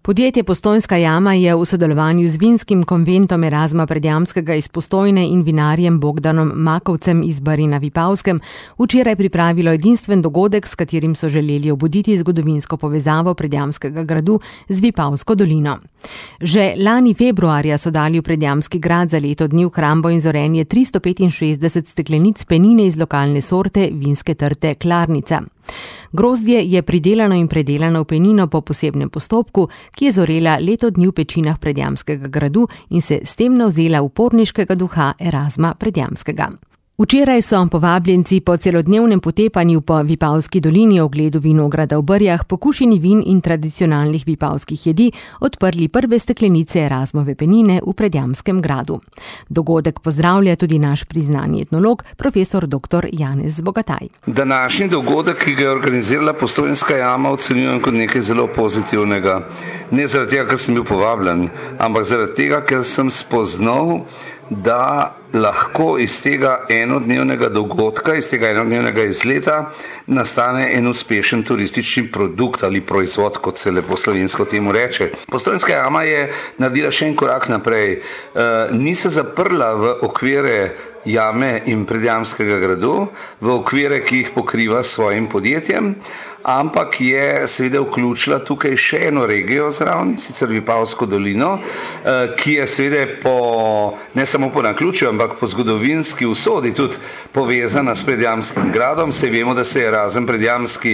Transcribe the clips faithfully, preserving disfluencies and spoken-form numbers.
Podjetje Postojnska jama je v sodelovanju z vinskim konventom Erazma Predjamskega iz Postojne in vinarjem Bogdanom Makovcem iz Bari na Vipavskem včeraj pripravilo edinstven dogodek, s katerim so želeli obuditi zgodovinsko povezavo Predjamskega gradu z Vipavsko dolino. Že lani februarja so dali v Predjamski grad za leto dni v hrambo in zorenje tristo petinšestdeset steklenic penine iz lokalne sorte vinske trte Klarnica. Grozdje je pridelano in predelano v penino po posebnem postopku, ki je zorela leto dni v pečinah Predjamskega gradu in se s tem navzela uporniškega duha Erazma Predjamskega. Včeraj so povabljenci po celodnevnem potepanju po Vipavski dolini, ogledu vinograda v Brjah, pokušini vin in tradicionalnih vipavskih jedi odprli prve steklenice Erazmove penine v Predjamskem gradu. Dogodek pozdravlja tudi naš priznani etnolog, profesor doktor Janez Bogataj. Današnji dogodek, ki ga je organizirala Postojnska jama, ocenjujem kot nekaj zelo pozitivnega. Ne zaradi tega, ker sem bil povabljen, ampak zaradi tega, ker sem spoznal, da lahko iz tega enodnevnega dogodka, iz tega enodnevnega izleta nastane en uspešen turistični produkt ali proizvod, kot se lepo slovensko temu reče. Postojnska jama je naredila še en korak naprej. E, ni se zaprla v okvire jame in Predjamskega gradu, v okvire, ki jih pokriva s svojim podjetjem, ampak je seveda vključila tukaj še eno regijo zraven, sicer Vipavsko dolino, ki je seveda po, ne samo po naključju, ampak po zgodovinski usodi tudi povezana s Predjamskim gradom. Saj vemo, da se je Erazem Predjamski,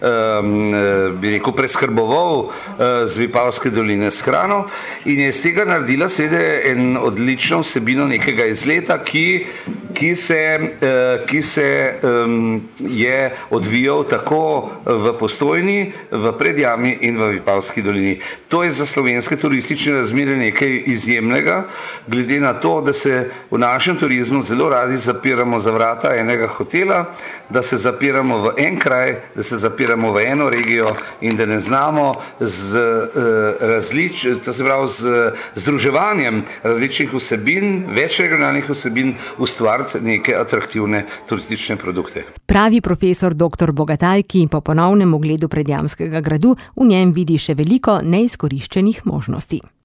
bi rekel, preskrboval z Vipavske doline s hrano in je iz tega naredila seveda en odlično vsebino nekega izleta, ki ki se, ki se je odvijal tako v Postojni, v Predjami in v Vipavski dolini. To je za slovenske turistične razmere nekaj izjemnega, glede na to, da se v našem turizmu zelo radi zapiramo za vrata enega hotela, da se zapiramo v en kraj, da se zapiramo v eno regijo in da ne znamo z različ, to se pravi z združevanjem različnih vsebin, več regionalnih vsebin ustvariti neke atraktivne turistične produkte. Pravi profesor doktor Bogataj, ki po ponovnem ogledu Predjamskega gradu v njem vidi še veliko neizkoriščenih možnosti.